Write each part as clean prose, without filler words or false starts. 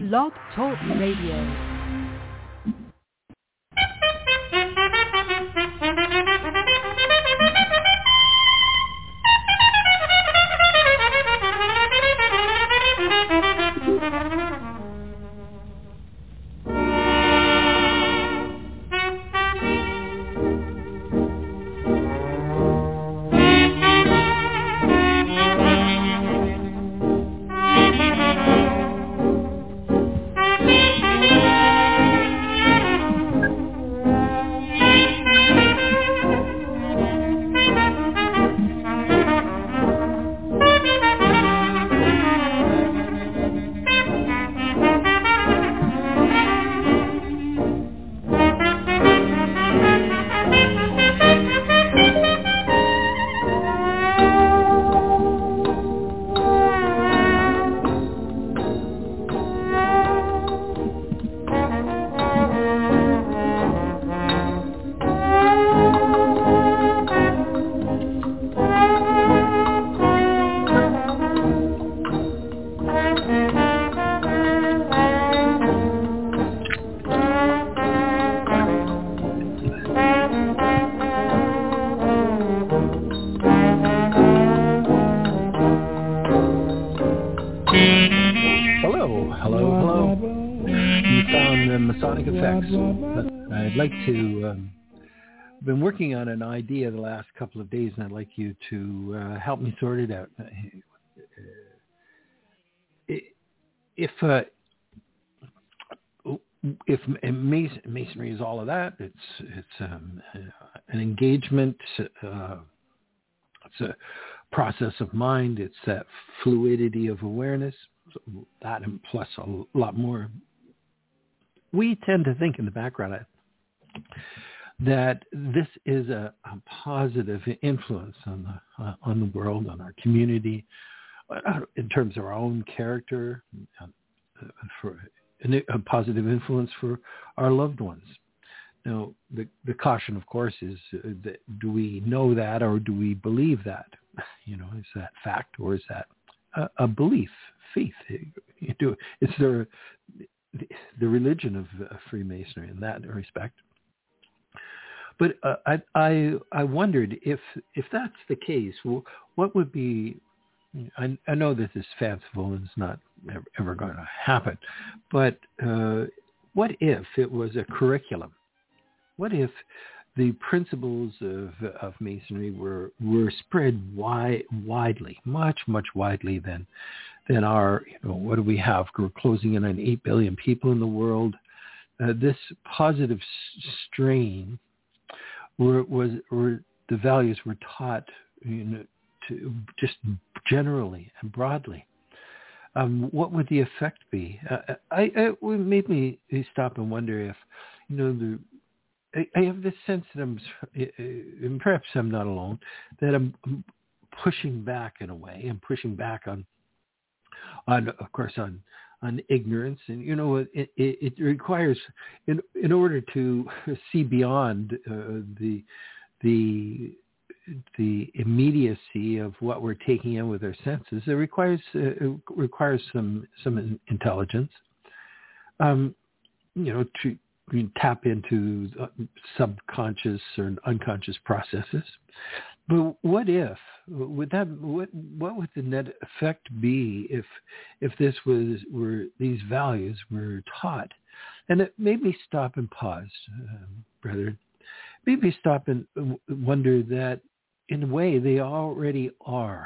Blog Talk Radio. I've been working on an idea the last couple of days, and I'd like you to help me sort it out. If masonry is all of that, it's an engagement. It's a process of mind. It's that fluidity of awareness. So that and plus a lot more. We tend to think in the background that this is a positive influence on the world, on our community, in terms of our own character, for a positive influence for our loved ones. Now, the caution, of course, is that do we know that or do we believe that? You know, is that fact or is that a belief, faith? It's the religion of Freemasonry in that respect. But I wondered if that's the case, well, what would be? I know this is fanciful and it's not ever going to happen, but what if it was a curriculum? What if the principles of Masonry were spread widely, much widely than our, what do we have? We're closing in on 8 billion people in the world. This positive strain where the values were taught, to just generally and broadly. What would the effect be? It made me stop and wonder if, I have this sense that and perhaps I'm not alone, that I'm pushing back in a way. I'm pushing back on of course, on ignorance. And, it requires, in order to see beyond the immediacy of what we're taking in with our senses, it requires some intelligence, to tap into subconscious or unconscious processes. But what if? What would the net effect be if this were these values were taught? And it made me stop and pause, brethren. It made me stop and wonder that, in a way, they already are.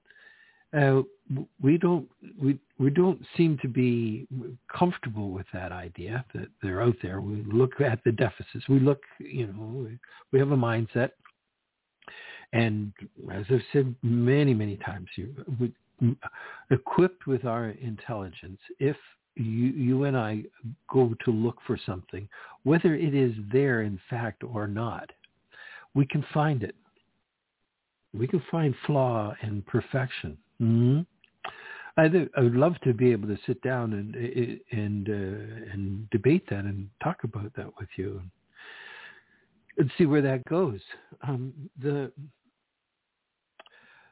We don't seem to be comfortable with that idea that they're out there. We look at the deficits. We look, we have a mindset. And as I've said many times, equipped with our intelligence, if you and I go to look for something, whether it is there in fact or not, we can find it. We can find flaw and perfection. Mm-hmm. I would love to be able to sit down and debate that and talk about that with you and see where that goes.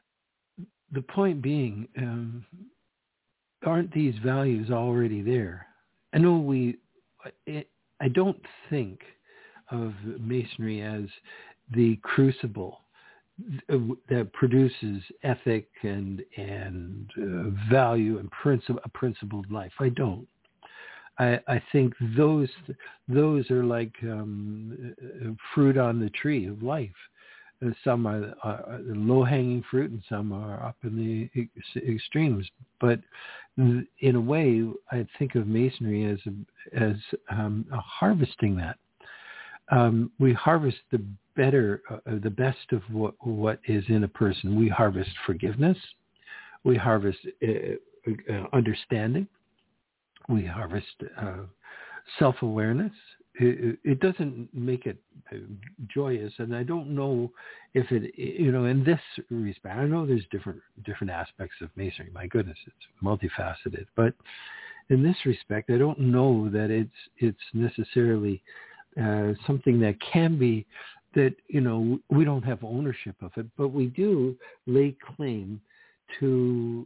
The point being, aren't these values already there? I know I don't think of Masonry as the crucible that produces ethic and value and a principled life. I don't. I think those are like fruit on the tree of life. Some are low-hanging fruit, and some are up in the extremes. But in a way, I think of Masonry as harvesting that. We harvest the best of what is in a person. We harvest forgiveness. We harvest understanding. We harvest self-awareness. It doesn't make it joyous, and I don't know if it, in this respect, I know there's different aspects of Masonry. My goodness, it's multifaceted. But in this respect, I don't know that it's necessarily something that can be, that, we don't have ownership of it, but we do lay claim to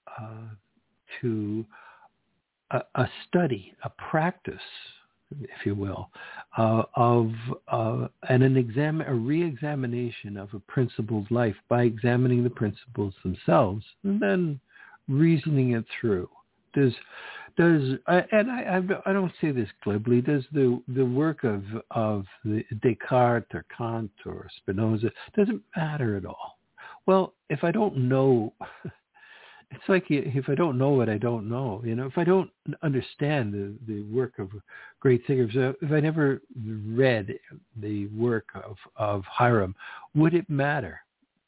a study, a practice, if you will, and a re-examination of a principled life by examining the principles themselves and then reasoning it through. I don't say this glibly. Does the work of Descartes or Kant or Spinoza, doesn't matter at all? Well, if I don't know. It's like if I don't know what I don't know, if I don't understand the work of great thinkers, if I never read the work of Hiram, would it matter?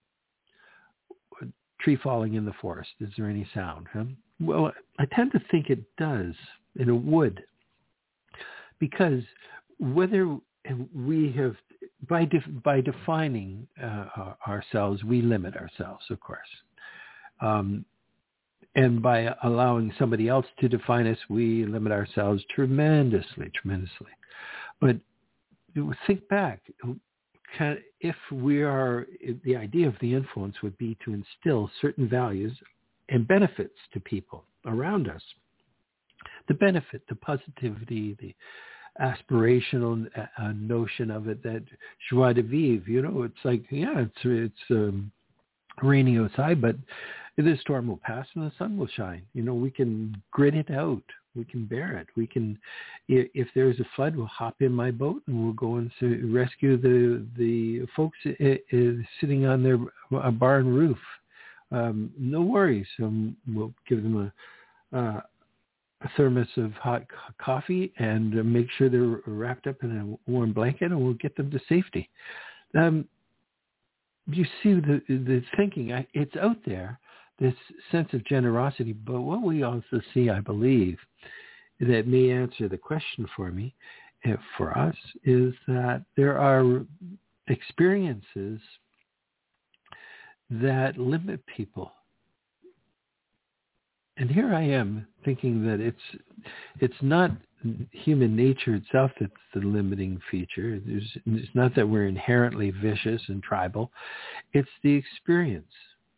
A tree falling in the forest, is there any sound? Huh? Well, I tend to think it does, and it would. Because whether we have, by defining ourselves, we limit ourselves, of course. And by allowing somebody else to define us, we limit ourselves tremendously. But think back. If the idea of the influence would be to instill certain values and benefits to people around us. The benefit, the positivity, the aspirational notion of it, that joie de vivre, it's like, it's raining outside, but this storm will pass and the sun will shine. We can grit it out. We can bear it. We can, if there's a flood, we'll hop in my boat and we'll go and rescue the folks sitting on their barn roof. No worries. We'll give them a thermos of hot coffee and make sure they're wrapped up in a warm blanket, and we'll get them to safety. You see the thinking, it's out there, this sense of generosity. But what we also see, I believe, that may answer the question for me, for us, is that there are experiences that limit people. And here I am thinking that it's not human nature itself that's the limiting feature. It's not that we're inherently vicious and tribal. It's the experience.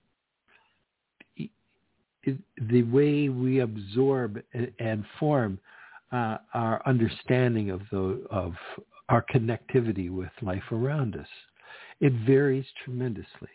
The way we absorb and form our understanding of our connectivity with life around us. It varies tremendously.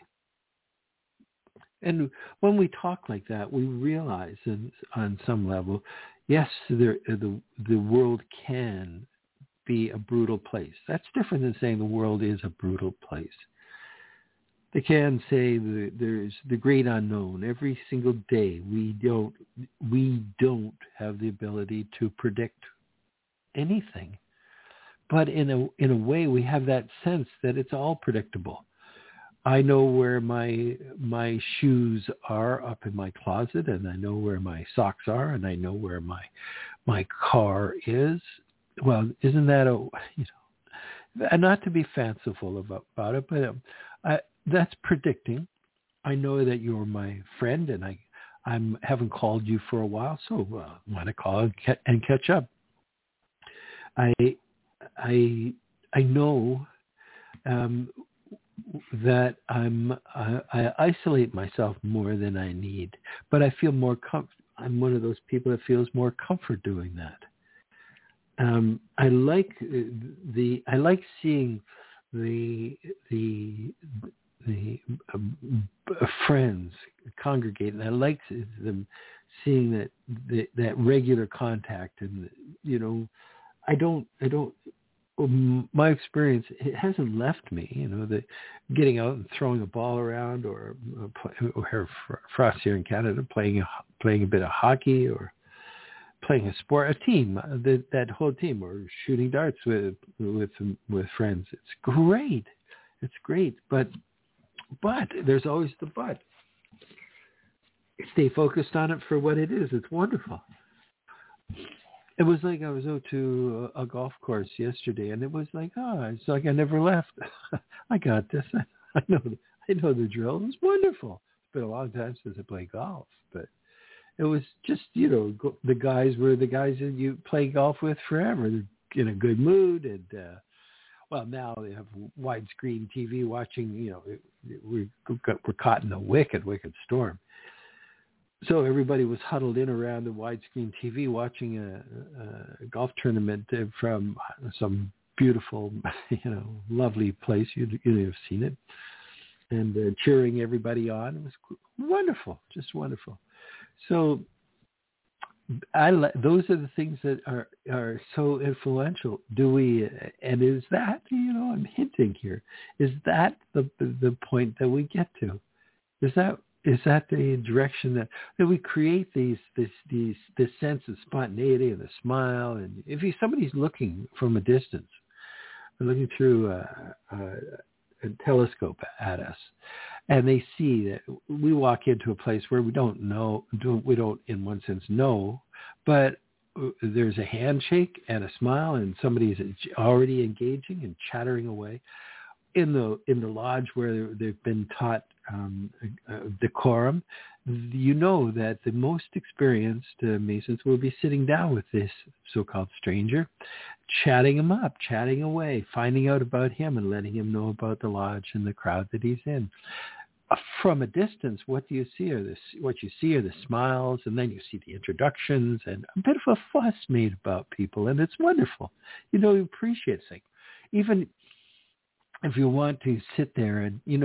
And when we talk like that, we realize on some level, yes, the world can be a brutal place. That's different than saying the world is a brutal place. They can say there's the great unknown. Every single day, we don't have the ability to predict anything. But in a way, we have that sense that it's all predictable. I know where my shoes are up in my closet, and I know where my socks are, and I know where my car is. Well, isn't that not to be fanciful about it, but that's predicting. I know that you're my friend, and I haven't called you for a while, so I want to call and catch up. I know that I isolate myself more than I need, but I feel more I'm one of those people that feels more comfort doing that. I like seeing the friends congregate, and I like them seeing that regular contact, and my experience, it hasn't left me, the getting out and throwing a ball around, or for us here in Canada, playing a bit of hockey, or playing a sport, a team, that whole team, or shooting darts with friends. It's great, but there's always the but. Stay focused on it for what it is. It's wonderful. It was like I was out to a golf course yesterday, and it was like, it's like I never left. I got this. I know the drill. It was wonderful. It's been a long time since I played golf, but it was just, the guys were the guys that you play golf with forever. They're in a good mood, and now they have widescreen TV watching. We're caught in a wicked storm. So everybody was huddled in around the widescreen TV watching a golf tournament from some beautiful, lovely place. You'd have seen it. And cheering everybody on. It was wonderful, just wonderful. So those are the things that are so influential. And is that, I'm hinting here, is that the point that we get to? Is that the direction that we create this sense of spontaneity and the smile? And if somebody's looking from a distance, looking through a telescope at us, and they see that we walk into a place where we don't in one sense know, but there's a handshake and a smile, and somebody's already engaging and chattering away. In the lodge where they've been taught decorum, that the most experienced Masons will be sitting down with this so-called stranger, chatting him up, chatting away, finding out about him and letting him know about the lodge and the crowd that he's in. From a distance, what you see are the smiles, and then you see the introductions and a bit of a fuss made about people, and it's wonderful. You appreciate things. Even if you want to sit there and you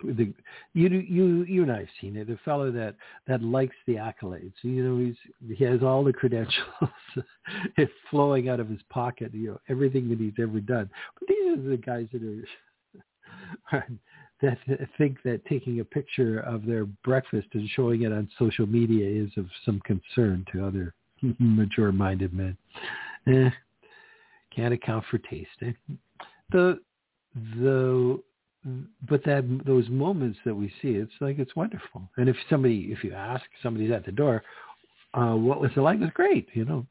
and I've seen it, the fellow that likes the accolades, he has all the credentials it's flowing out of his pocket, everything that he's ever done. But these are the guys that think that taking a picture of their breakfast and showing it on social media is of some concern to other mature-minded men. Can't account for taste. But those moments that we see, it's wonderful. And if you ask somebody's at the door, what was it like? It was great.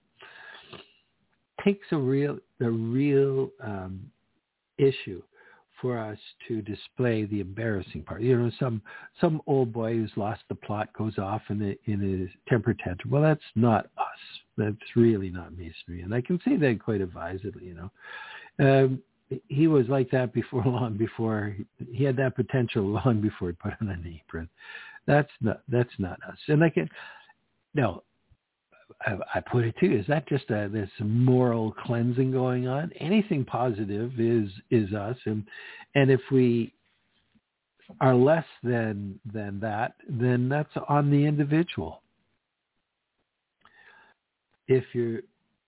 Takes a real issue for us to display the embarrassing part. Some old boy who's lost the plot goes off in a temper tantrum. Well, that's not us. That's really not Masonry, and I can say that quite advisedly. He was like that long before he had that potential, long before he put on an apron. That's not us. And I put it to you, is that just this moral cleansing going on? Anything positive is us, and if we are less than that, then that's on the individual. If you're,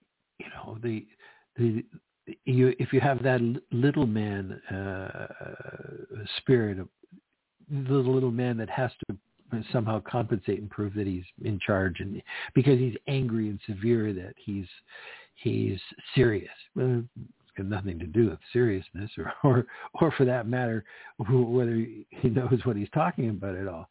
if you have that little man spirit, of the little man that has to somehow compensate and prove that he's in charge, and because he's angry and severe, that he's serious. Well, it's got nothing to do with seriousness, or for that matter, whether he knows what he's talking about at all.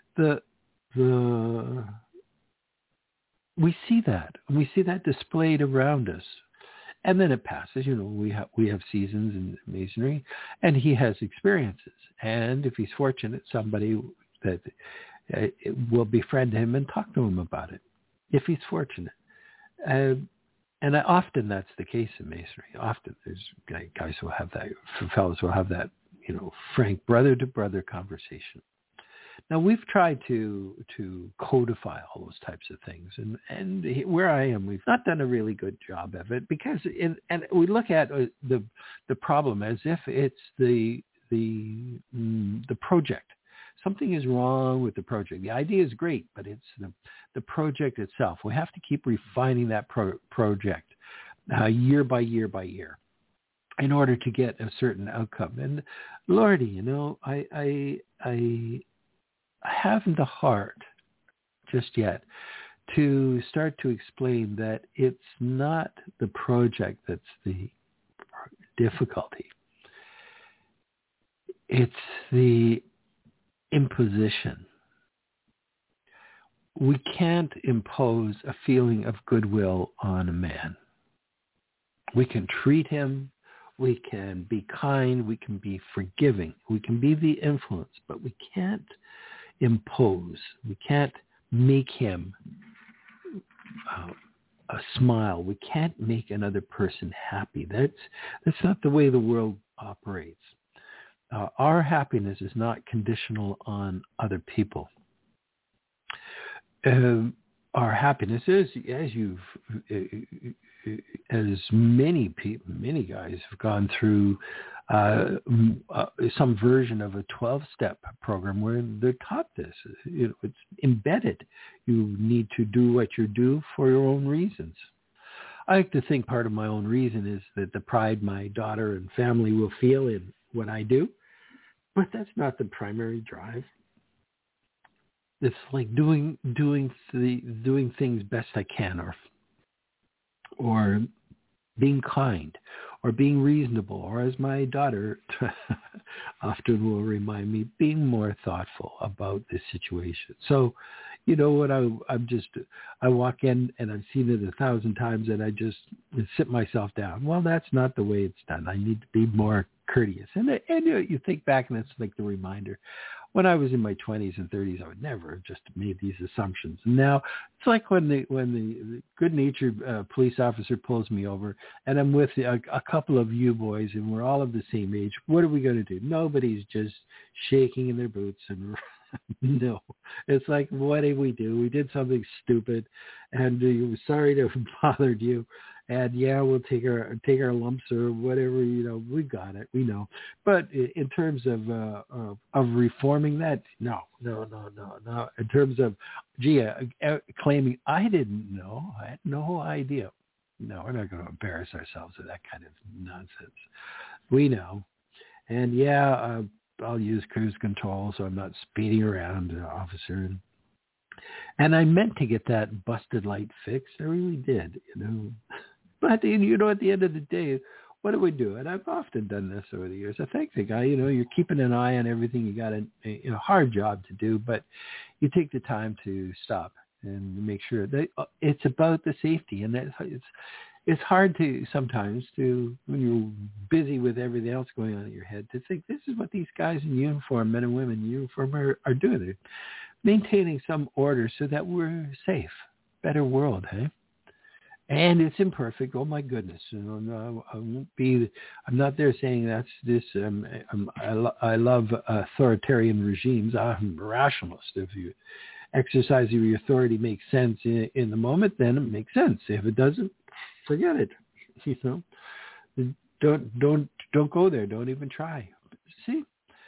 We see that displayed around us. And then it passes. We have seasons in Masonry, and he has experiences. And if he's fortunate, somebody that will befriend him and talk to him about it, if he's fortunate. And often that's the case in Masonry. Often there's guys who will have that, fellows who will have that, frank brother-to-brother conversation. Now we've tried to codify all those types of things, and where I am, we've not done a really good job of it because and we look at the problem as if it's the project. Something is wrong with the project. The idea is great, but it's the project itself. We have to keep refining that project year by year by year in order to get a certain outcome. And Lordy, you know, I haven't the heart just yet to start to explain that it's not the project that's the difficulty. It's the imposition. We can't impose a feeling of goodwill on a man. We can treat him, we can be kind, we can be forgiving, we can be the influence, but we can't impose. We can't make him a smile. We can't make another person happy. That's not the way the world operates. Our happiness is not conditional on other people. Our happiness is, as many people, many guys have gone through some version of a 12-step program where they're taught this. You know, it's embedded. You need to do what you do for your own reasons. I like to think part of my own reason is that the pride my daughter and family will feel in what I do, but that's not the primary drive. It's like doing things best I can, or being kind, or being reasonable, or as my daughter often will remind me, being more thoughtful about the situation. So, you know what, I walk in and I've seen it 1,000 times and I just sit myself down. Well, that's not the way it's done. I need to be more courteous. And you think back and it's like the reminder. When I was in my 20s and 30s, I would never have just made these assumptions. And now it's like when the good-natured police officer pulls me over and I'm with a couple of you boys and we're all of the same age. What are we going to do? Nobody's just shaking in their boots and no. It's like, what did we do? We did something stupid and we're sorry to have bothered you. And yeah, we'll take our lumps or whatever, you know, we got it, we know. But in terms of reforming that, no. In terms of, claiming I didn't know, I had no idea. No, we're not going to embarrass ourselves with that kind of nonsense. We know. And yeah, I'll use cruise control so I'm not speeding around, officer. And I meant to get that busted light fixed. I really did, you know. But, you know, at the end of the day, what do we do? And I've often done this over the years. I thank the guy, you know, you're keeping an eye on everything. You got a hard job to do, but you take the time to stop and make sure that it's about the safety. And it's hard to sometimes when you're busy with everything else going on in your head, to think this is what these guys in uniform, men and women in uniform, are doing. They're maintaining some order so that we're safe. Better world, hey? And it's imperfect. Oh my goodness! You know, I'm not there saying that's this. I love authoritarian regimes. I'm a rationalist. If you exercise your authority makes sense in the moment, then it makes sense. If it doesn't, forget it. You know, don't go there. Don't even try. See,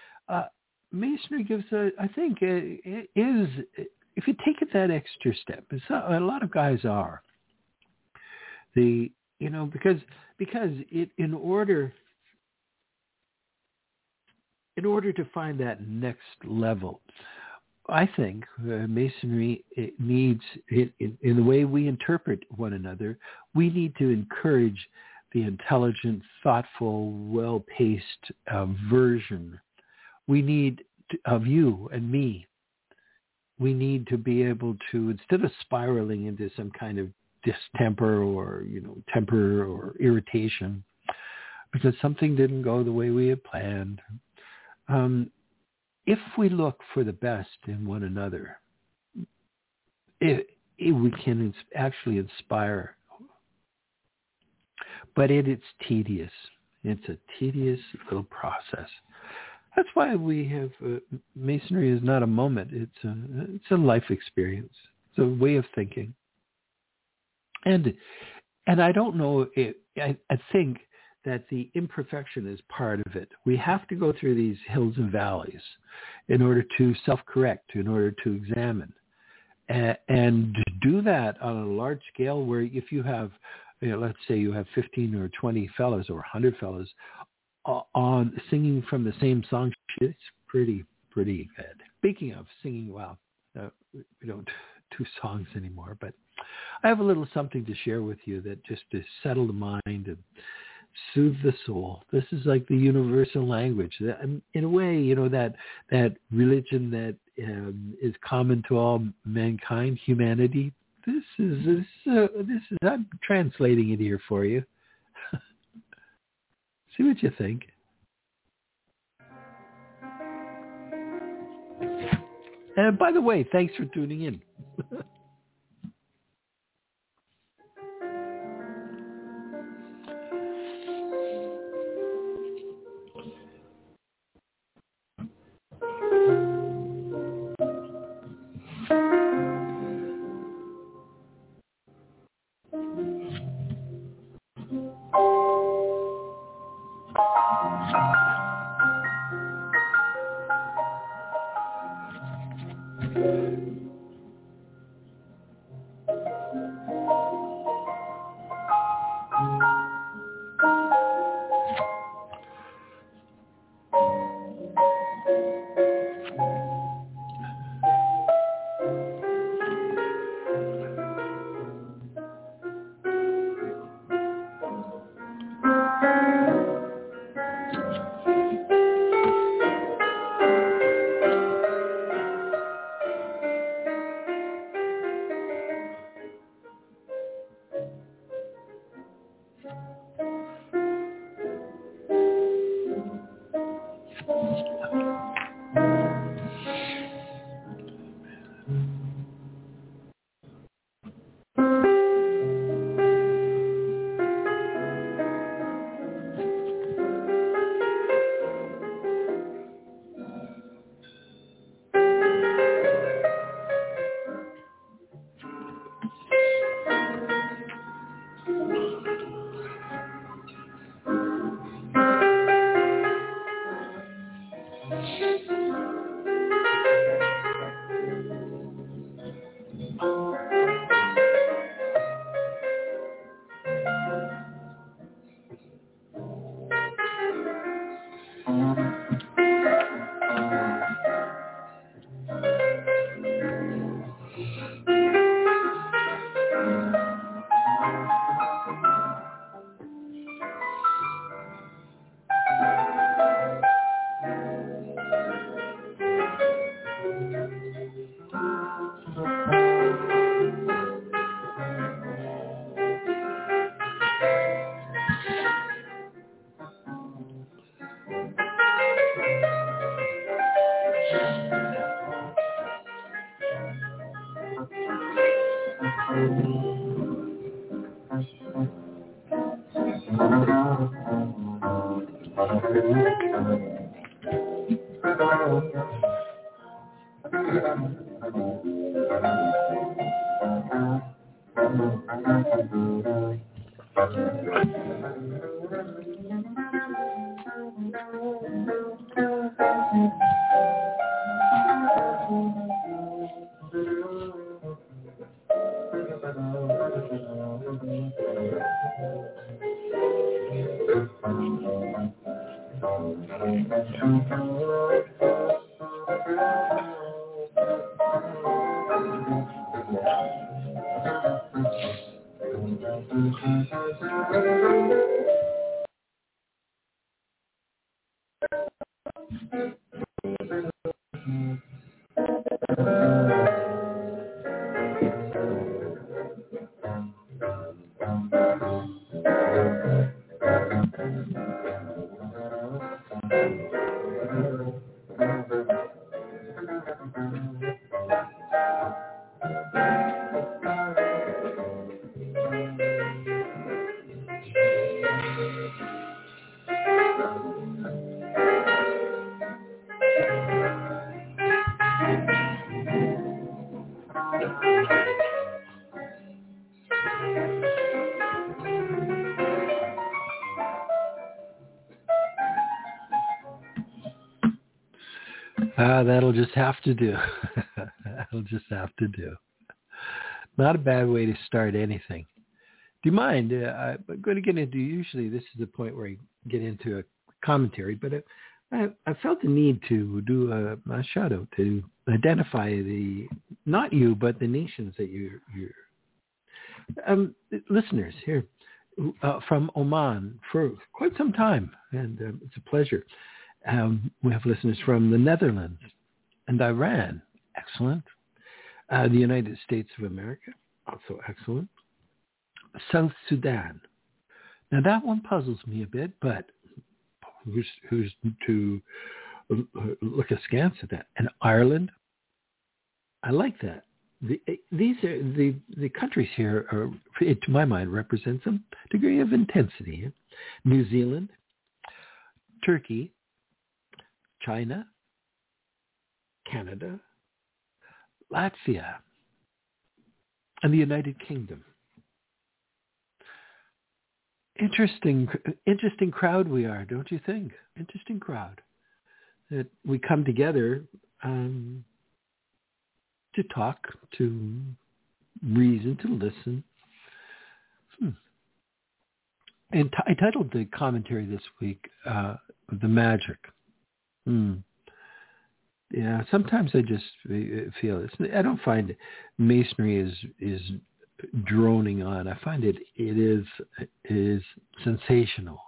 Masonry gives I think it is, if you take it that extra step. A lot of guys are. Because it in order to find that next level, I think Masonry needs, in the way we interpret one another, we need to encourage the intelligent, thoughtful, well-paced version. We need of you and me. We need to be able to, instead of spiraling into some kind of distemper or, you know, temper or irritation because something didn't go the way we had planned. If we look for the best in one another, we can actually inspire. But it's tedious. It's a tedious little process. That's why we have Masonry is not a moment. It's a life experience. It's a way of thinking. And I don't know. I think that the imperfection is part of it. We have to go through these hills and valleys in order to self-correct, in order to examine, and do that on a large scale. Where if you have, let's say you have 15 or 20 fellows or 100 fellows on singing from the same song, it's pretty good. Speaking of singing, we don't do songs anymore, but I have a little something to share with you that just to settle the mind and soothe the soul. This is like the universal language. In a way, that religion that is common to all mankind, humanity. This is I'm translating it here for you. See what you think. And by the way, thanks for tuning in. That'll just have to do. That'll just have to do. Not a bad way to start anything. Do you mind? I'm going to get into, usually this is the point where I get into a commentary, but I felt the need to do a shout out to identify not you, but the nations that you're listeners here from Oman for quite some time, and it's a pleasure. We have listeners from the Netherlands and Iran. Excellent. The United States of America. Also excellent. South Sudan. Now that one puzzles me a bit, but who's to look askance at that? And Ireland. I like that. These are the countries here are, to my mind, represent some degree of intensity. New Zealand, Turkey, China, Canada, Latvia, and the United Kingdom. Interesting crowd we are, don't you think? Interesting crowd. That we come together to talk, to reason, to listen. And I titled the commentary this week, The Magic. Yeah, sometimes I just feel this. I don't find Masonry is droning on. I find it is sensational.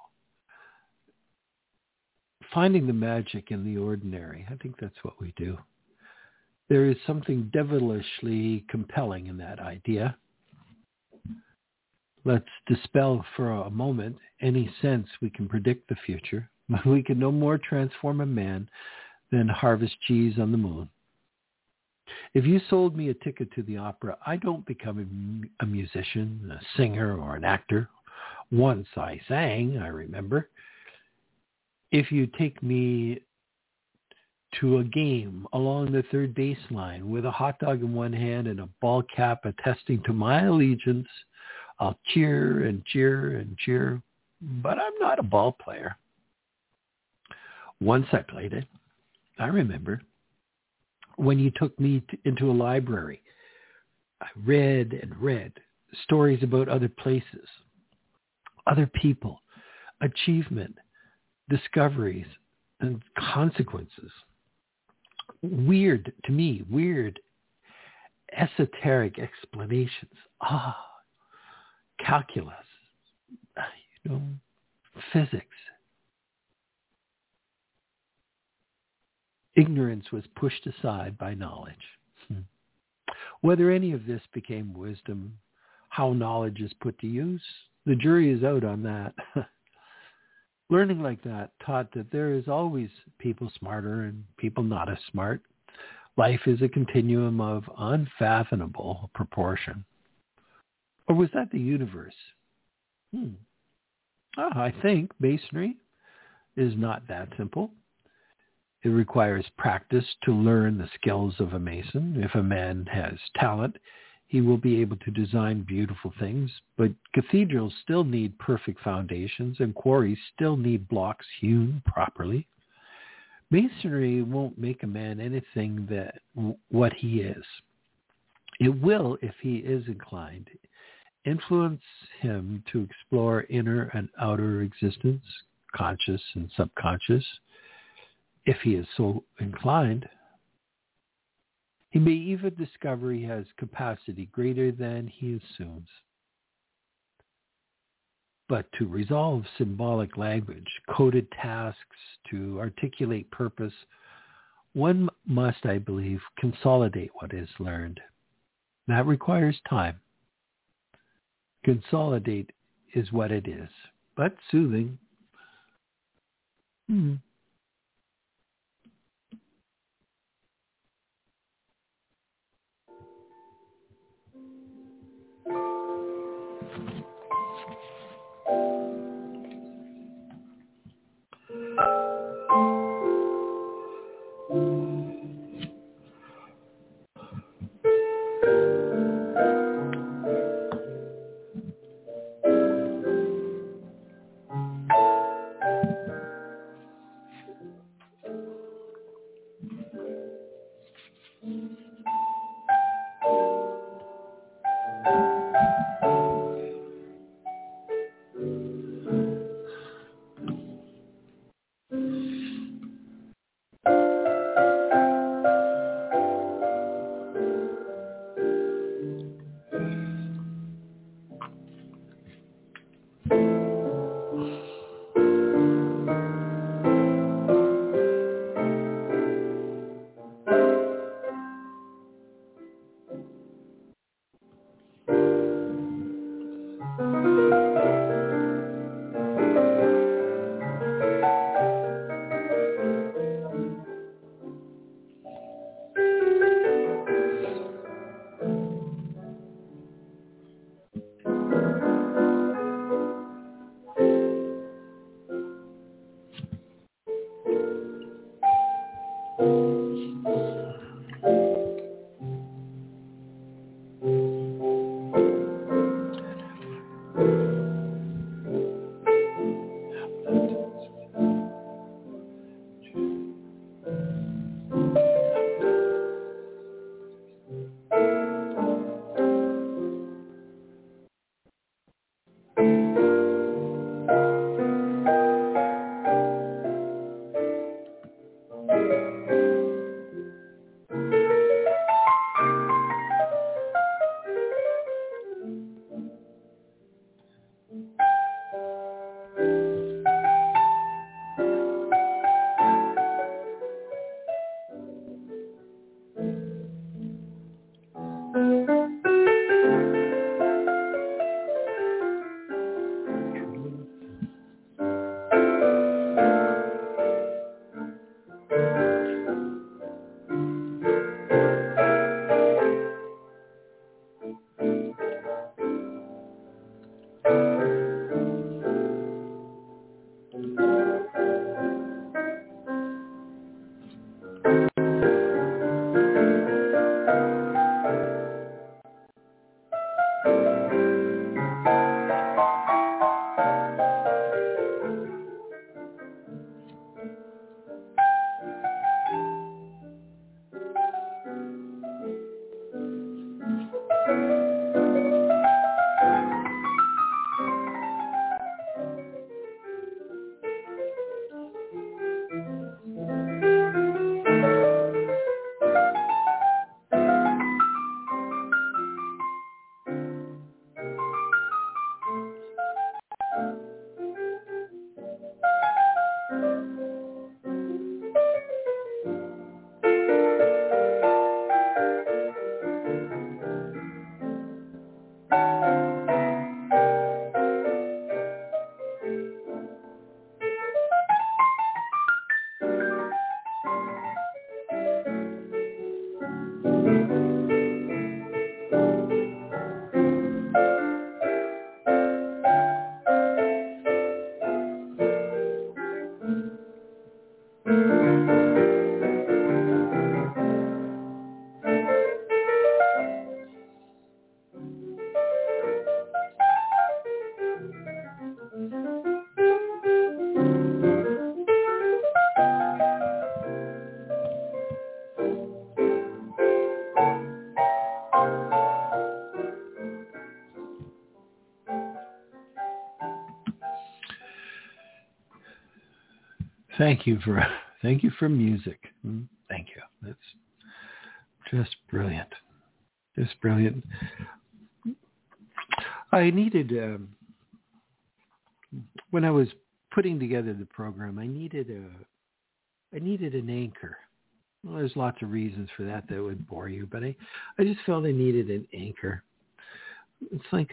Finding the magic in the ordinary. I think that's what we do. There is something devilishly compelling in that idea. Let's dispel for a moment any sense we can predict the future. We can no more transform a man than harvest cheese on the moon. If you sold me a ticket to the opera, I don't become a musician, a singer, or an actor. Once I sang, I remember. If you take me to a game along the third baseline with a hot dog in one hand and a ball cap attesting to my allegiance, I'll cheer and cheer and cheer, but I'm not a ball player. Once I played it, I remember when you took me into a library. I read and read stories about other places, other people, achievement, discoveries, and consequences. Weird, to me, esoteric explanations. Calculus, physics. Ignorance was pushed aside by knowledge. Whether any of this became wisdom, how knowledge is put to use, the jury is out on that. Learning like that taught that there is always people smarter and people not as smart. Life is a continuum of unfathomable proportion. Or was that the universe? I think Masonry is not that simple. It requires practice to learn the skills of a Mason. If a man has talent, he will be able to design beautiful things, but cathedrals still need perfect foundations and quarries still need blocks hewn properly. Masonry won't make a man anything that what he is. It will, if he is inclined, influence him to explore inner and outer existence, conscious and subconscious. If he is so inclined, he may even discover he has capacity greater than he assumes. But to resolve symbolic language, coded tasks, to articulate purpose, one must, I believe, consolidate what is learned. That requires time. Consolidate is what it is, but soothing. Thank you for music. Thank you. That's just brilliant. Just brilliant. I needed, when I was putting together the program, I needed an anchor. Well, there's lots of reasons for that would bore you, but I just felt I needed an anchor. It's like,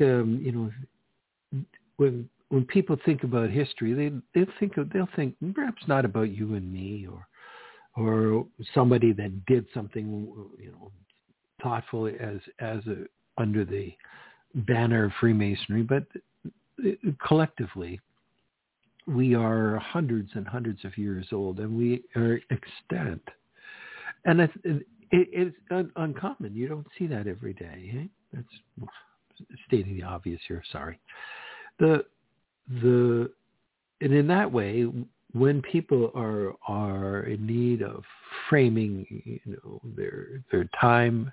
when people think about history, they'll think perhaps not about you and me or somebody that did something, thoughtful under the banner of Freemasonry, but collectively, we are hundreds and hundreds of years old, and we are extant. And it's uncommon. You don't see that every day. Eh? That's stating the obvious here. Sorry. And in that way, when people are in need of framing, their time,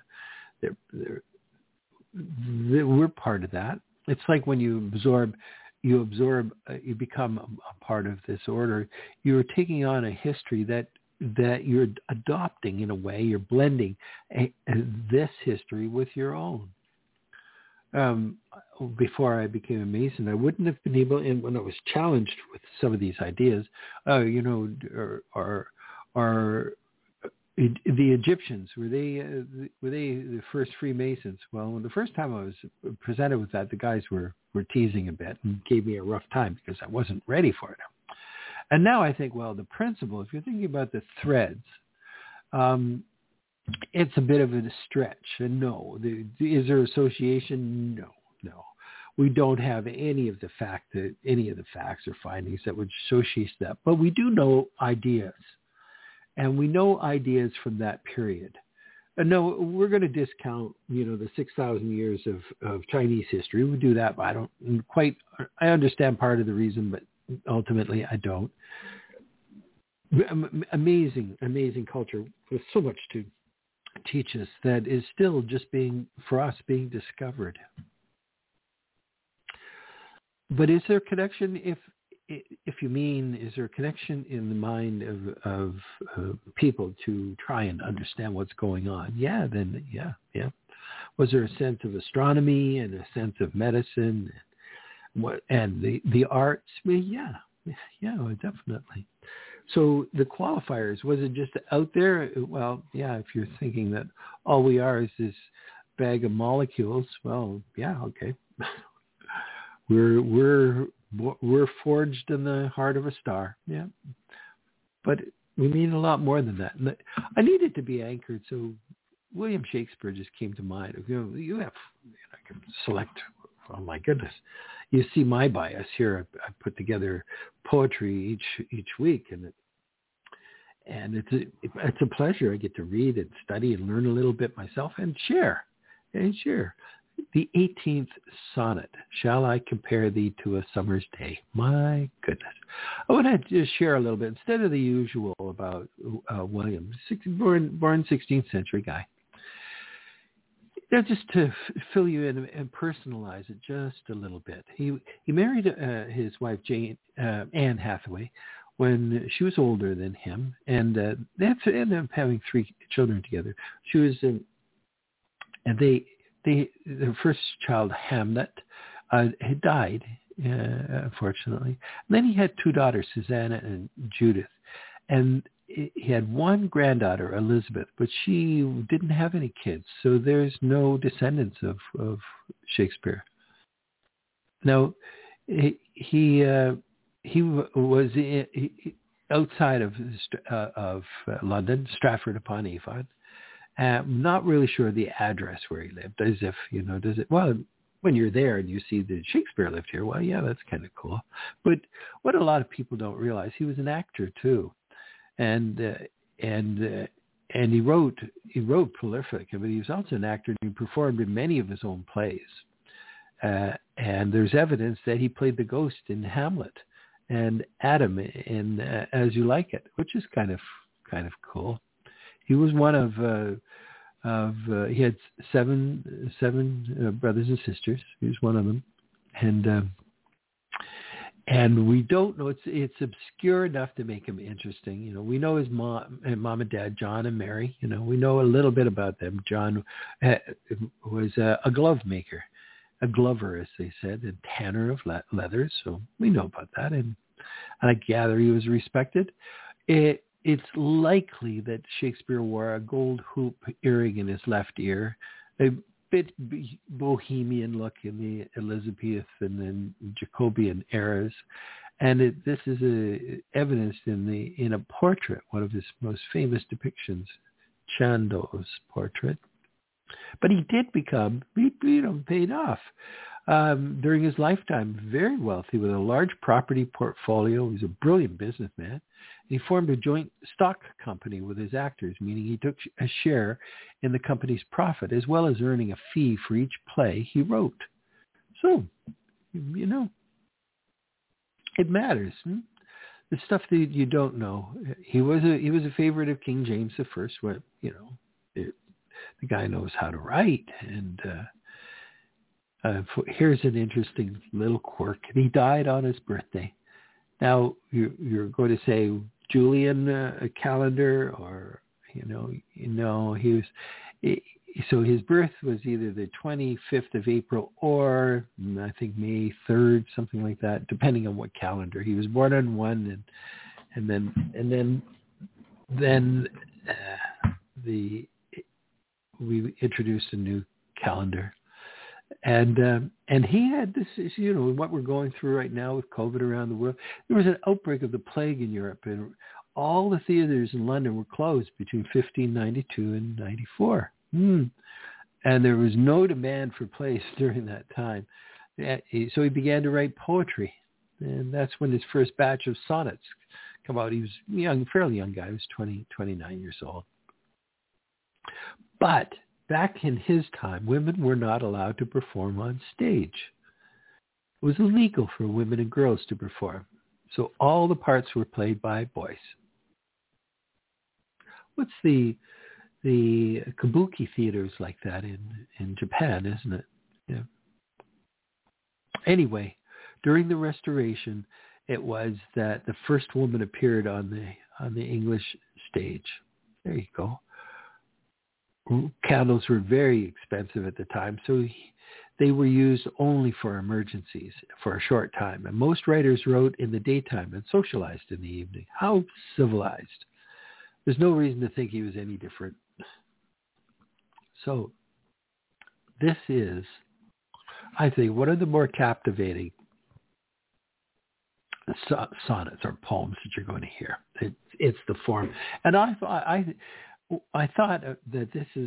we're part of that. It's like when you become a part of this order. You're taking on a history that you're adopting in a way. You're blending this history with your own. Before I became a Mason, I wouldn't have been able, and when I was challenged with some of these ideas, are the Egyptians, were they the first Freemasons? Well, the first time I was presented with that, the guys were teasing a bit and gave me a rough time because I wasn't ready for it. And now I think, well, the principle, if you're thinking about the threads, it's a bit of a stretch. And no, is there association? No. We don't have any of the facts or findings that would associate that. But we do know ideas. And we know ideas from that period. And no, we're going to discount, the 6,000 years of Chinese history. We do that, but I understand part of the reason, but ultimately I don't. Amazing culture with so much to teach us that is still just being discovered. But is there a connection if you mean, is there a connection in the mind of people to try and understand what's going on? Yeah. Was there a sense of astronomy and a sense of medicine and the arts? Well, yeah, definitely. So the qualifiers, was it just out there? Well, yeah, if you're thinking that all we are is this bag of molecules, well, yeah, okay. We're forged in the heart of a star, yeah. But we mean a lot more than that. And I needed to be anchored, so William Shakespeare just came to mind. I can select. Oh my goodness! You see my bias here. I put together poetry each week, and it's a pleasure. I get to read and study and learn a little bit myself and share. The 18th sonnet, shall I compare thee to a summer's day? My goodness. I want to just share a little bit, instead of the usual about William, born 16th century guy. Just to fill you in and personalize it just a little bit. He married his wife, Anne Hathaway, when she was older than him, and they ended up having 3 children together. She was, their first child, Hamnet, had died, unfortunately. And then he had 2 daughters, Susanna and Judith. And he had 1 granddaughter, Elizabeth, but she didn't have any kids. So there's no descendants of Shakespeare. Now, he was outside of London, Stratford-upon-Avon. Not really sure the address where he lived, as if, when you're there and you see that Shakespeare lived here, well, yeah, that's kind of cool. But what a lot of people don't realize, he was an actor too. And he wrote prolific, but he was also an actor and he performed in many of his own plays. And there's evidence that he played the ghost in Hamlet and Adam in As You Like It, which is kind of cool. He was one of he had seven brothers and sisters. He was one of them, And we don't know, it's obscure enough to make him interesting. You know, we know his mom and dad, John and Mary. You know, we know a little bit about them. John was a glove maker, a glover, as they said, a tanner of leathers. So we know about that. And I gather he was respected. It's likely that Shakespeare wore a gold hoop earring in his left ear, a bit bohemian look in the Elizabethan and then Jacobean eras, and this is evidenced in a portrait, one of his most famous depictions, Chandos portrait. But he did become, paid off during his lifetime, very wealthy with a large property portfolio. He was a brilliant businessman. He formed a joint stock company with his actors, meaning he took a share in the company's profit, as well as earning a fee for each play he wrote. So, you know, it matters. The stuff that you don't know. He was a favorite of King James I. What, you know, the guy knows how to write. And here's an interesting little quirk. He died on his birthday. Now, you're going to say Julian calendar, or, he was, so his birth was either the 25th of April or I think May 3rd, something like that, depending on what calendar. He was born on one, and then we introduced a new calendar. And he had this, what we're going through right now with COVID around the world. There was an outbreak of the plague in Europe, and all the theaters in London were closed between 1592 and 94. And there was no demand for plays during that time. So he began to write poetry, and that's when his first batch of sonnets come out. He was young, fairly young guy. He was 29 years old. But back in his time, women were not allowed to perform on stage. It was illegal for women and girls to perform. So all the parts were played by boys. What's the kabuki theaters like that in Japan, isn't it? Yeah. Anyway, during the Restoration, it was that the first woman appeared on the English stage. There you go. Candles were very expensive at the time, so they were used only for emergencies for a short time. And most writers wrote in the daytime and socialized in the evening. How civilized. There's no reason to think he was any different. So this is, I think, one of the more captivating sonnets or poems that you're going to hear. It's the form. And I thought that this is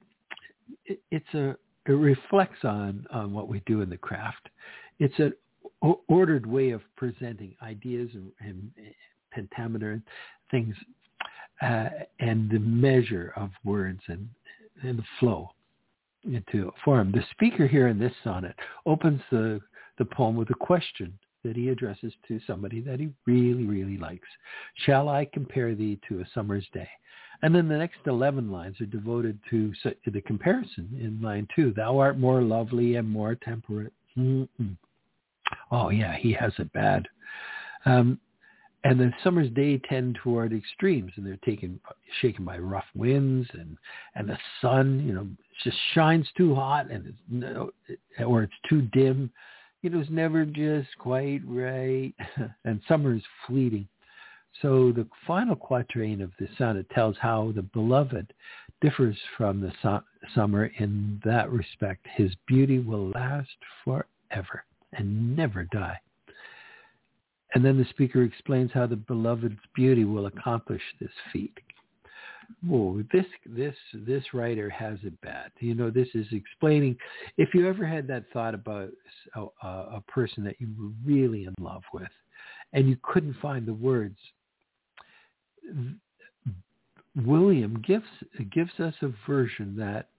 it reflects on what we do in the craft. It's an ordered way of presenting ideas and pentameter and things, and the measure of words and the flow into form. The speaker here in this sonnet opens the poem with a question that he addresses to somebody that he really, really likes. Shall I compare thee to a summer's day? And then the next 11 lines are devoted to the comparison in line 2. Thou art more lovely and more temperate. Mm-mm. Oh, yeah, he has it bad. And the summer's day tend toward extremes, and they're shaken by rough winds, and the sun, just shines too hot, or it's too dim. It's never just quite right, and summer is fleeting. So the final quatrain of the sonnet tells how the beloved differs from the summer in that respect. His beauty will last forever and never die. And then the speaker explains how the beloved's beauty will accomplish this feat. Oh, this writer has it bad. This is explaining, if you ever had that thought about a person that you were really in love with and you couldn't find the words, William gives us a version that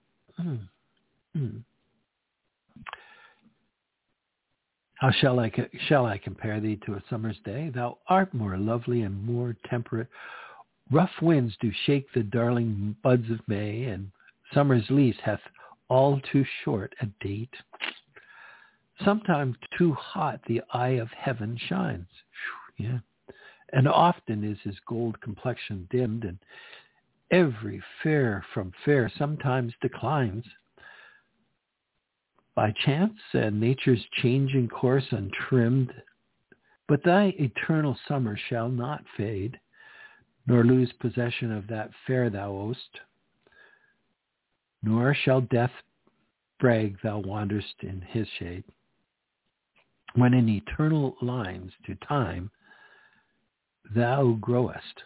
how shall I compare thee to a summer's day? Thou art more lovely and more temperate. Rough winds do shake the darling buds of May, and summer's lease hath all too short a date. Sometimes too hot the eye of heaven shines. Yeah. And often is his gold complexion dimmed, and every fair from fair sometimes declines. By chance and nature's changing course untrimmed, but thy eternal summer shall not fade, nor lose possession of that fair thou owest, nor shall death brag thou wanderest in his shade. When in eternal lines to time thou growest,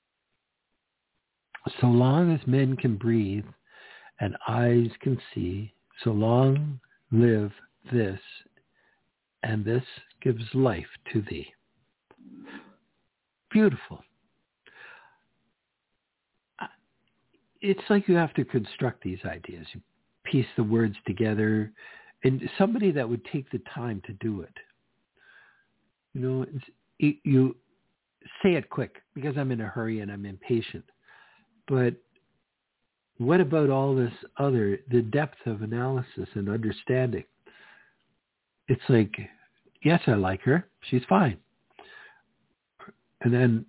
so long as men can breathe and eyes can see, so long live this, and this gives life to thee. Beautiful. It's like you have to construct these ideas. You piece the words together, and somebody that would take the time to do it. You know, you say it quick because I'm in a hurry and I'm impatient. But what about all this other, the depth of analysis and understanding? It's like, yes, I like her. She's fine. And then,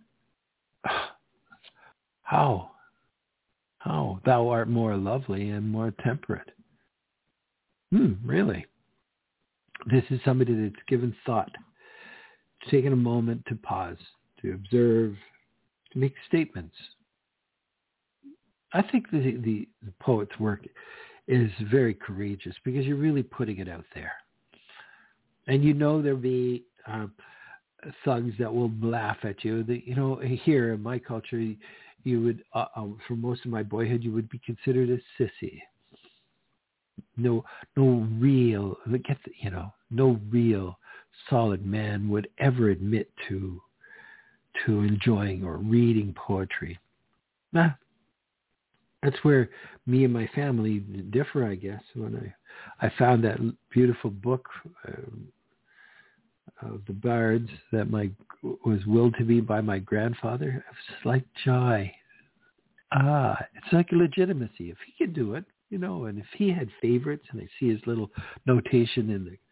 how? Thou art more lovely and more temperate. Really? This is somebody that's given thought, taken a moment to pause, to observe, to make statements. I think the poet's work is very courageous because you're really putting it out there. And you know there'll be thugs that will laugh at you. Here in my culture, you would, for most of my boyhood, you would be considered a sissy. No real solid man would ever admit to enjoying or reading poetry. That's where me and my family differ, I guess. When I found that beautiful book of the bards that was willed to me by my grandfather, it was like joy. It's like legitimacy. If he could do it, and if he had favorites, and I see his little notation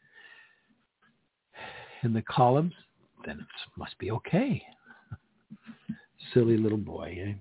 in the columns, then it must be okay. Silly little boy, eh?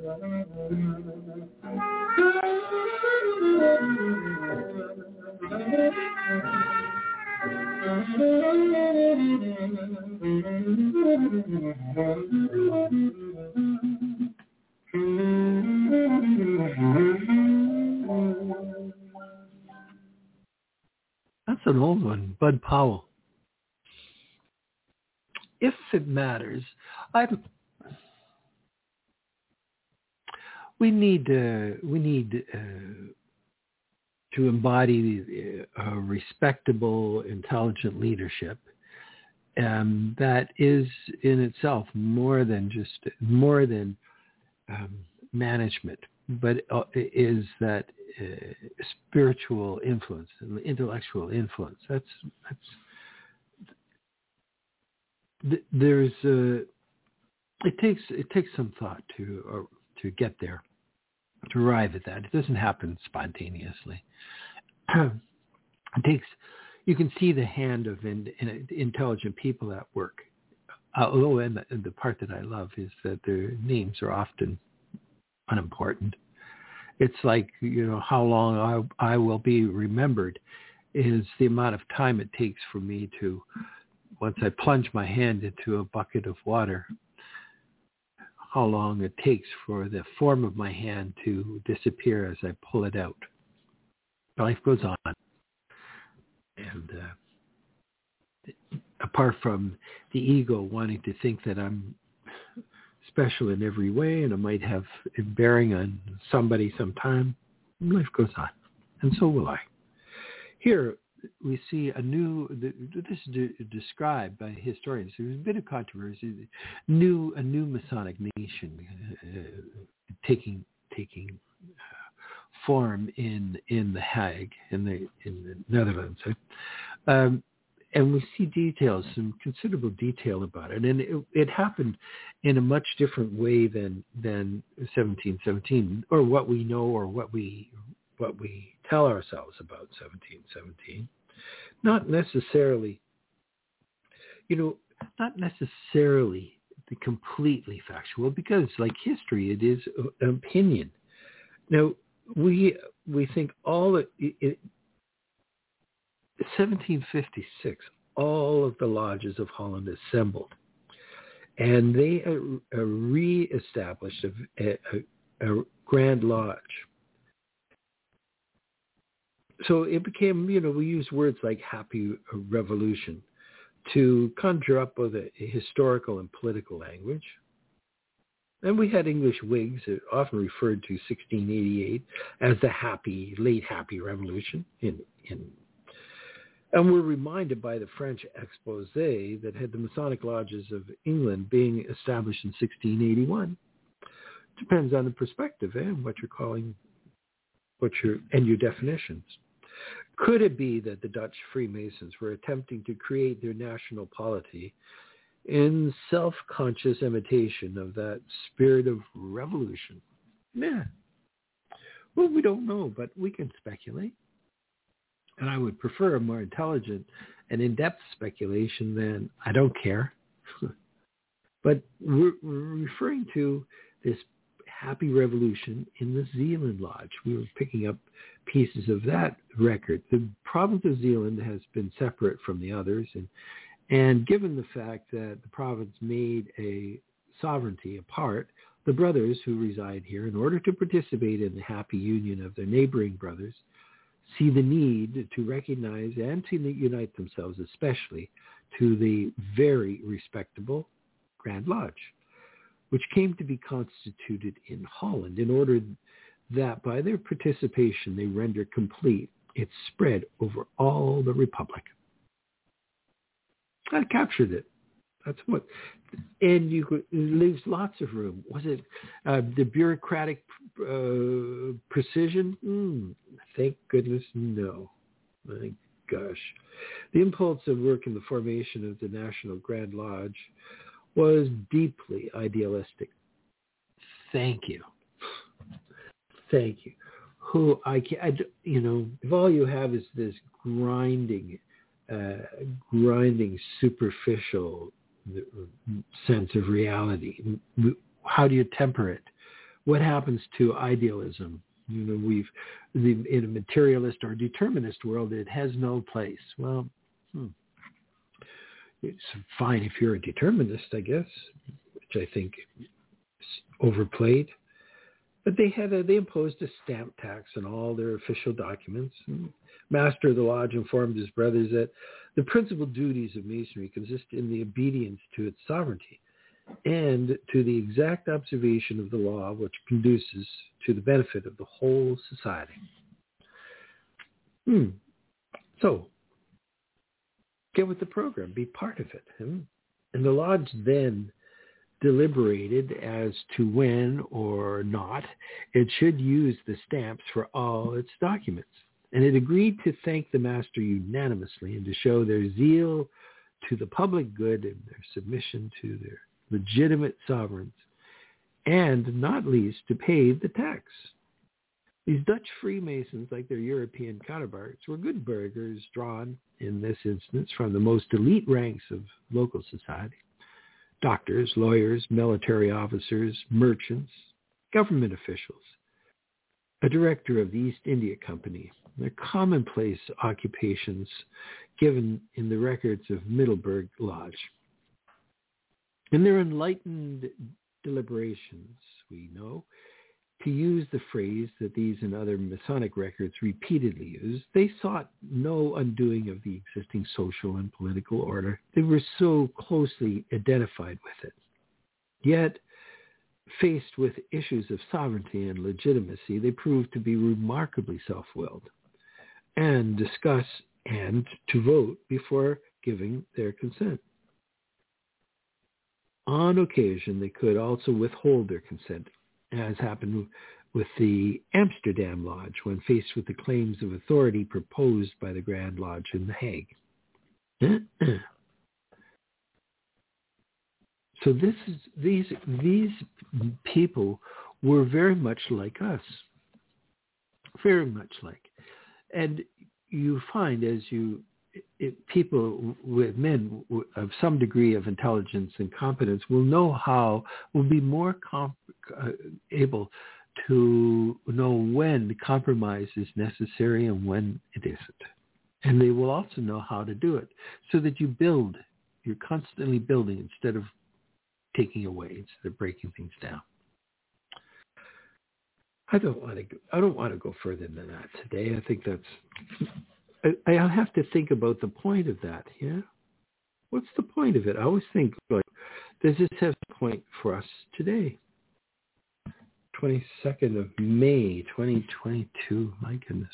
That's an old one, Bud Powell. If it matters, we need to embody respectable, intelligent leadership that is in itself more than management, but is that spiritual influence, intellectual influence. It takes some thought to get there, to arrive at that. It doesn't happen spontaneously. You can see the hand of intelligent people at work. Although, and the part that I love is that their names are often unimportant. It's like, how long I will be remembered is the amount of time it takes for me to, once I plunge my hand into a bucket of water, how long it takes for the form of my hand to disappear as I pull it out. Life goes on. And apart from the ego wanting to think that I'm special in every way and I might have a bearing on somebody sometime, life goes on. And so will I. Here we see this is described by historians. There's a bit of controversy. A new Masonic nation taking form in The Hague, in the Netherlands. And we see details, some considerable detail about it. And it happened in a much different way than 1717, or what we know, or what we tell ourselves about 1717. Not necessarily the completely factual, because like history, it is an opinion. Now, we think all 1756, all of the lodges of Holland assembled, and they re-established a Grand Lodge. So it became, we use words like happy revolution to conjure up with a historical and political language. And we had English Whigs that often referred to 1688 as the late happy revolution. And we're reminded by the French expose that had the Masonic lodges of England being established in 1681. Depends on the perspective and what you're calling, and your definitions. Could it be that the Dutch Freemasons were attempting to create their national polity in self-conscious imitation of that spirit of revolution? Yeah. Well, we don't know, but we can speculate. And I would prefer a more intelligent and in-depth speculation than I don't care. But we're referring to this happy revolution in the Zeeland Lodge. We were picking up pieces of that record. The province of Zeeland has been separate from the others, and given the fact that the province made a sovereignty apart, the brothers who reside here, in order to participate in the happy union of their neighboring brothers, see the need to recognize and to unite themselves, especially to the very respectable Grand Lodge, which came to be constituted in Holland in order that by their participation they render complete its spread over all the Republic. I captured it. That's what, and it leaves lots of room. Was it the bureaucratic precision? Thank goodness, no. My gosh. The impulse of work in the formation of the National Grand Lodge was deeply idealistic. Thank you. Thank you. If all you have is this grinding, superficial sense of reality, how do you temper it what happens to idealism? In a materialist or determinist world, it has no place. Well, it's fine if you're a determinist, I guess, which I think is overplayed. But they imposed a stamp tax on all their official documents. And Master of the Lodge informed his brothers that the principal duties of Masonry consist in the obedience to its sovereignty and to the exact observation of the law which conduces to the benefit of the whole society. So, get with the program, be part of it. And the Lodge then deliberated as to when or not it should use the stamps for all its documents. And it agreed to thank the Master unanimously and to show their zeal to the public good and their submission to their legitimate sovereigns, and not least to pay the tax. These Dutch Freemasons, like their European counterparts, were good burghers drawn, in this instance, from the most elite ranks of local society. Doctors, lawyers, military officers, merchants, government officials, a director of the East India Company, their commonplace occupations given in the records of Middelburg Lodge. In their enlightened deliberations, we know, to use the phrase that these and other Masonic records repeatedly use, they sought no undoing of the existing social and political order. They were so closely identified with it. Yet, faced with issues of sovereignty and legitimacy, they proved to be remarkably self-willed and discuss and to vote before giving their consent. On occasion, they could also withhold their consent, as happened with the Amsterdam Lodge when faced with the claims of authority proposed by the Grand Lodge in The Hague. So these people were very much like us, very much like. And you find people with men of some degree of intelligence and competence will be more able to know when compromise is necessary and when it isn't. And they will also know how to do it so that you're constantly building instead of taking away, instead of breaking things down. I don't want to go further than that today. I think I'll have to think about the point of that, yeah? What's the point of it? I always think, does this have a point for us today? 22nd of May, 2022. My goodness.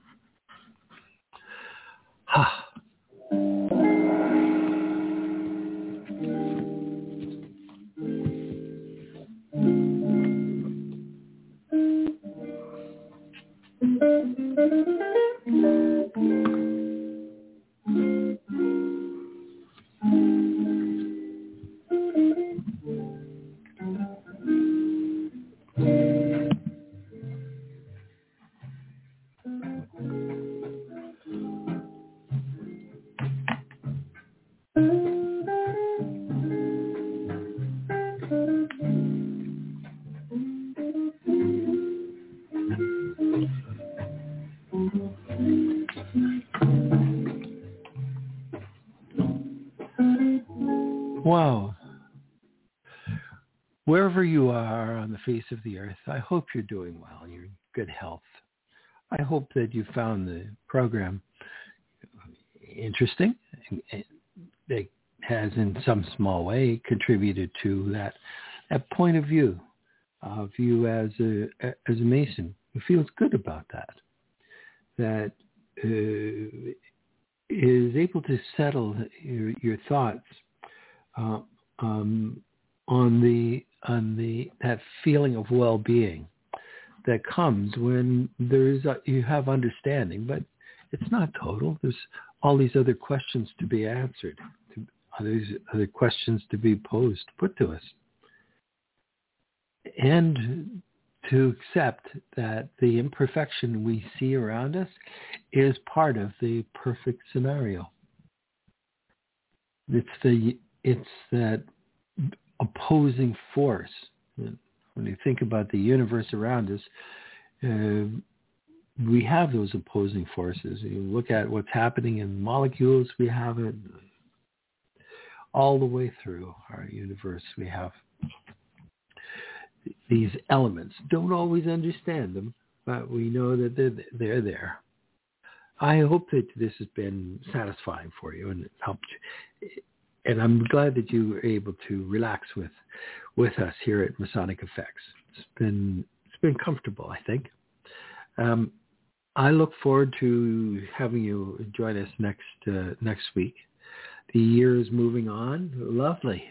Wow. Wherever you are on the face of the earth, I hope you're doing well. You're in good health. I hope that you found the program interesting. It has, in some small way, contributed to that point of view of you as a Mason who feels good about that is able to settle your thoughts on that feeling of well-being that comes when you have understanding, but it's not total. There's all these other questions to be answered, other questions to be put to us, and to accept that the imperfection we see around us is part of the perfect scenario. It's that opposing force when you think about the universe around us, we have those opposing forces. You look at what's happening in molecules, we have it all the way through our universe. We have these elements. Don't always understand them, but we know that they're there. I hope that this has been satisfying for you and helped you. And I'm glad that you were able to relax with us here at Masonic Effects. It's been comfortable, I think. I look forward to having you join us next week. The year is moving on. Lovely.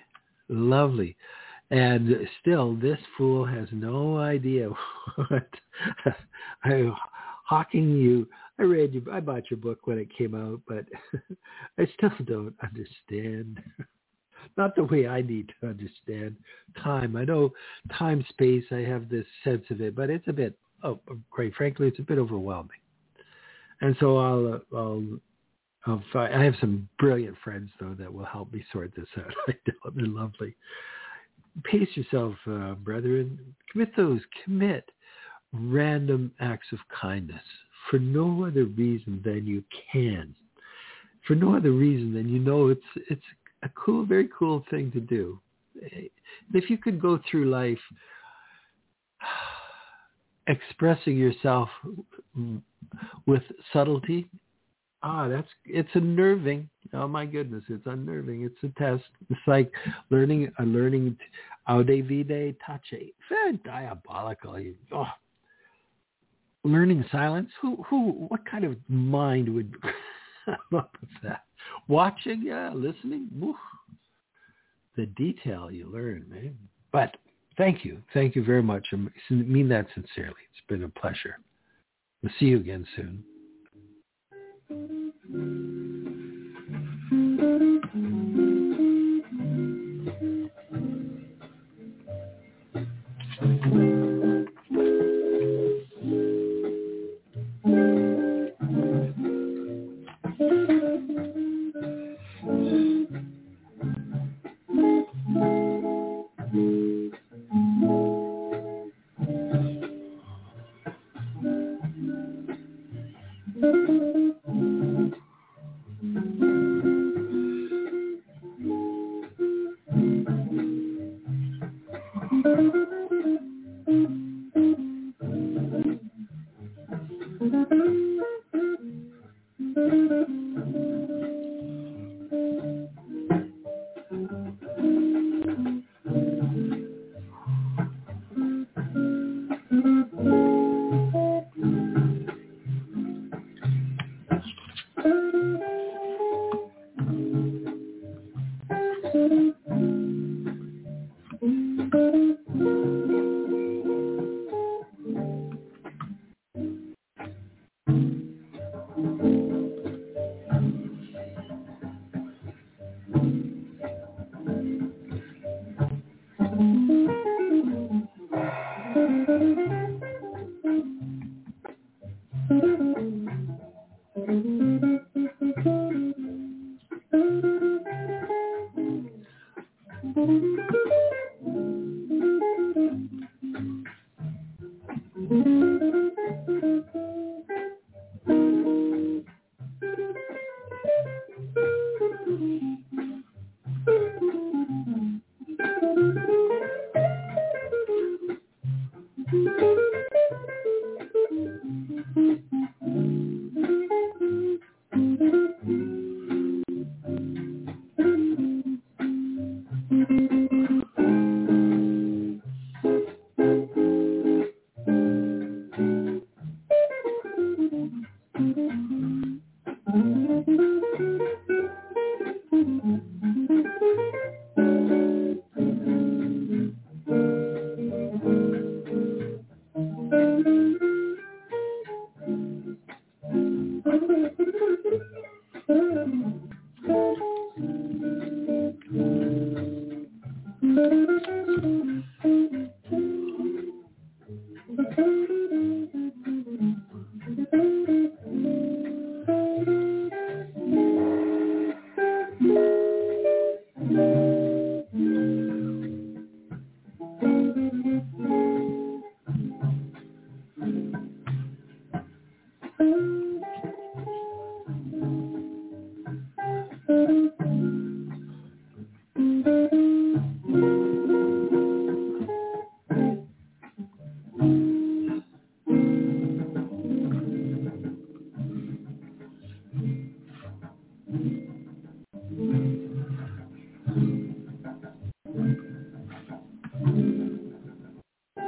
And still, this fool has no idea what Hawking. I bought your book when it came out, but I still don't understand. Not the way I need to understand time. I know time, space, I have this sense of it, but it's a bit, quite frankly, it's a bit overwhelming. And so I have some brilliant friends, though, that will help me sort this out. I know they're lovely. Pace yourself, brethren. Commit random acts of kindness for no other reason than you can. For no other reason than you know it's a cool, very cool thing to do. If you could go through life expressing yourself with subtlety, it's unnerving. Oh my goodness, it's unnerving. It's a test. It's like learning aude vide tace. Very diabolical. Learning silence. What kind of mind would come up with that? Watching, listening. Oof. The detail you learn, man. But thank you very much. I mean that sincerely. It's been a pleasure. We'll see you again soon.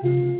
you.